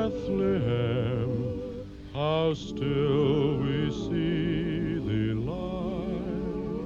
Bethlehem, how still we see thee lie.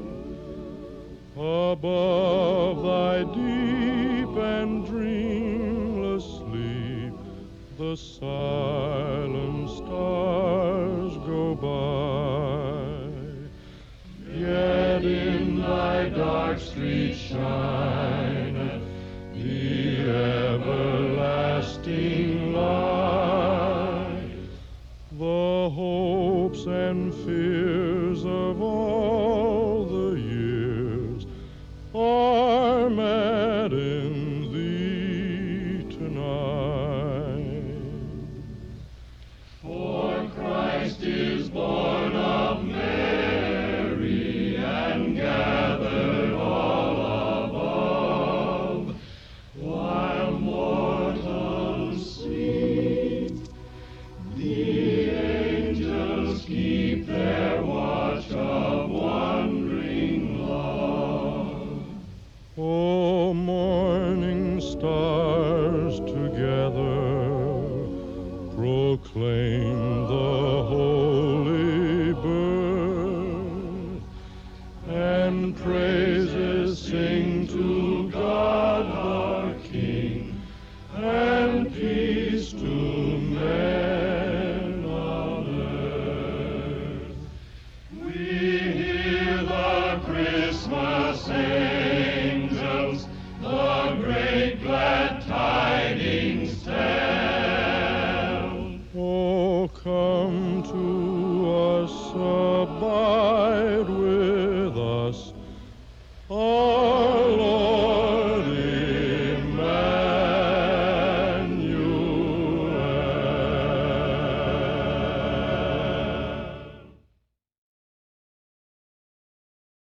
Above thy deep and dreamless sleep, the silent stars go by. Yet in thy dark street shineth the everlasting light. The hopes and fears of all the years are met in thee tonight. For Christ is born of Mary and gathered all above, while mortals sleep. The angels keep their watch of wondering love. O morning stars together proclaim the holy birth, and praises sing to God our King, and peace to men on earth. We hear the Christmas angels the great glad tidings tell. Oh, come to us, abide with us.